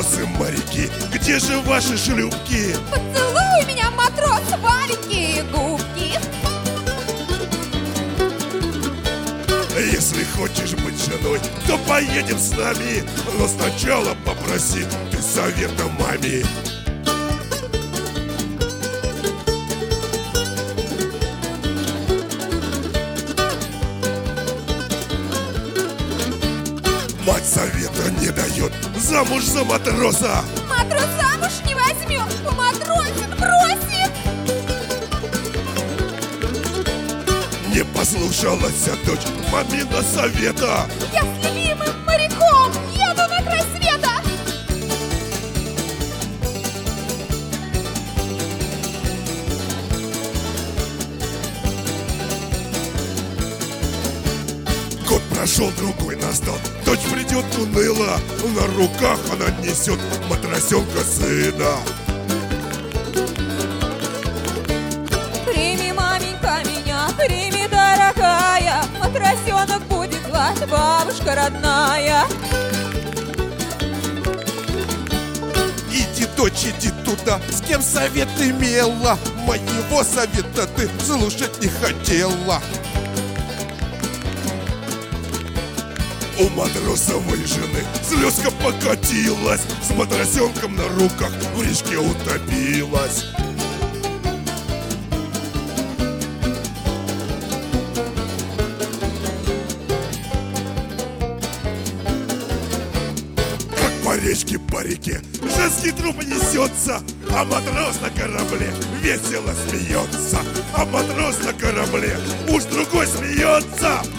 матросы-моряки, где же ваши шлюпки? Поцелуй меня, матрос, маленькие губки. Если хочешь быть женой, то поедем с нами. Но сначала попроси ты совета маме. Мать совета не дает, замуж за матроса. Матрос замуж не возьмет, матросик бросит. Не послушалась дочь мамина совета. Я с любимым моряком еду на край света. Год прошел, другой настал. Дочь придет уныло, на руках она несет матросенка сына. Прими, маменька, меня, прими, дорогая. Матросенок будет звать бабушка родная. Иди, дочь, иди туда, с кем совет имела. Моего совета ты слушать не хотела. У матросовой жены слезка покатилась, с матросенком на руках в речке утопилась. Как по речке, по реке женский труп несется, а матрос на корабле весело смеется. А матрос на корабле уж другой смеется.